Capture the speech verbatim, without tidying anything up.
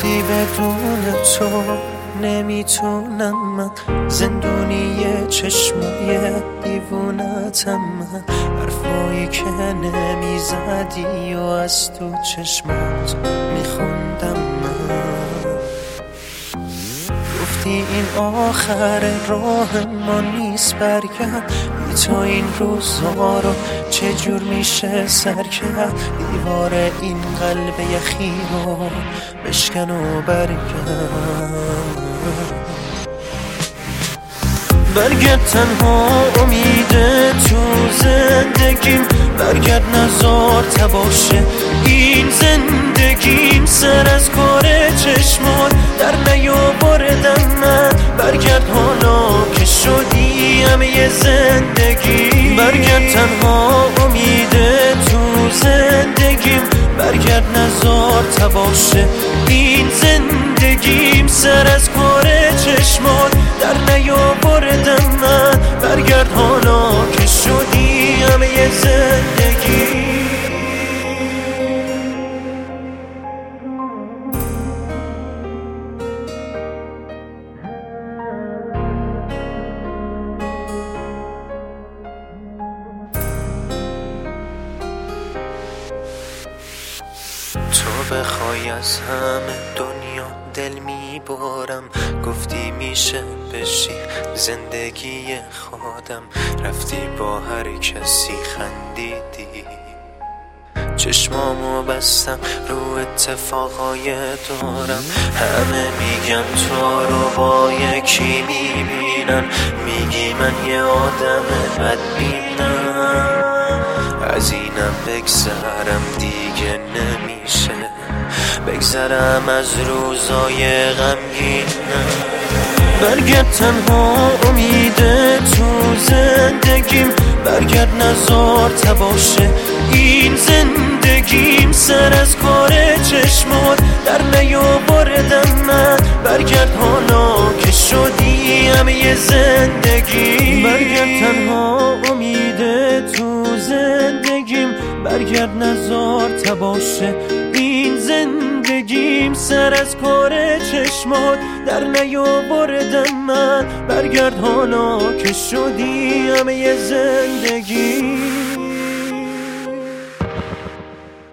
گفتی بدون تو نمیتونم من، زندونی چشمای دیوونتم من، حرفایی که نمیزدی و از تو چشمات میخوندم من. گفتی این آخر راه ما نیست برگرد، بی تو این روزا رو چجور میشه سر کرد، دیوار این قلب یخی رو بشکن و برگرد. برگرد تنها امیده تو زندگیم، برگرد نزار تباشه این زندگیم، سر از کار چشمات در نیاوردم من، برگرد حالا که شدی همه زندگی. برگرد تنها امیده تو زندگیم، برگرد نزار تباشه این زندگیم، سر از کار چشمات در نیاوردم من، برگرد حالا که شدی همه زندگی. تو بخوای از همه دنیا دل میبارم، گفتی میشه بشی زندگی خودم، رفتی با هر کسی خندیدی، چشمامو بستم رو اتفاقای دارم، همه میگن تو رو با یکی میبینن، میگی من یه آدم بدبینم، از اینم بگذرم دیگه نمیشه، بگذرم از روزای غمگینم. برگرد تنها امیده تو زندگیم، برگرد نزار تباشه این زندگیم، سر از کار چشمات در نیاوردم من، برگرد حالا که شدی همه زندگی. برگرد تنها امیده تو زندگیم، برگرد نزار تباشه این زندگیم، سر از کار چشمات در نیاوردم من، برگرد حالا که شدی همه زندگی.